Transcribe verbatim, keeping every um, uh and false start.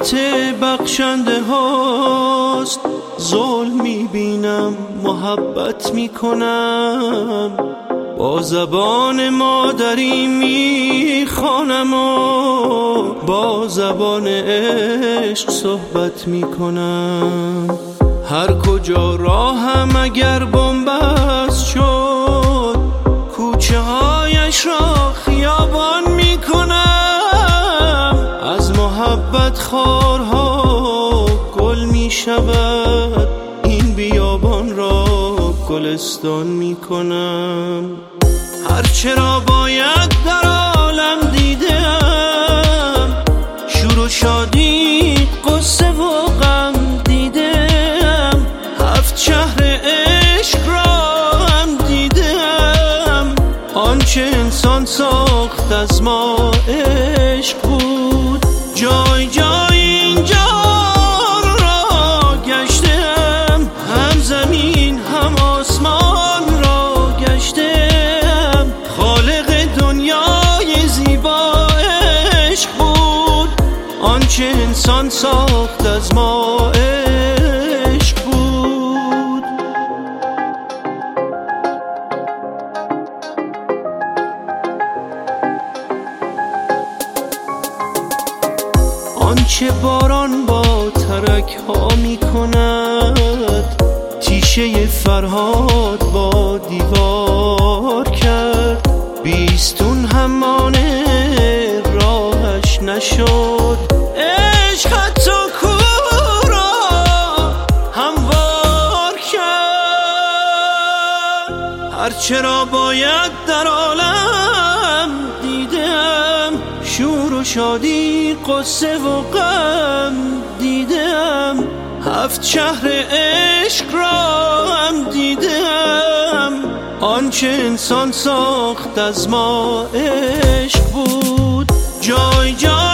رحمت بخشنده هاست. ظلم میبینم محبت میکنم، با زبان مادری میخوانم و با زبان عشق صحبت میکنم. هر کجا راهم اگر بنبست شد، کوچه هایش را خیابان میکنم. از محبت خارها گل میشود، این بیابان را گلستان میکنم. هرچه را باید در عالم دیدم، شور و شادی قصه و غم دیدم. هفت شهر عشق را هم دیدم، آنچه انسان ساخت از ما عشق بود. جای جای اینجا را گشتم، هم زمین هم آسمان را گشتم. خالق دنیای زیبا عشق بود، آنچه انسان ساخت از ما عشق بود. آنچه باران با ترک ها می کند، تیشه فرهاد با دیوار کرد. بیستون همانه راهش نشد، عشق حتی کوه را هموار کرد. هرچه را باید در عالم دیدم، شور و شادی قصه و غم دیدم. هفت شهر عشق را هم دیدم، آنچه انسان ساخت از ما عشق بود. جای جای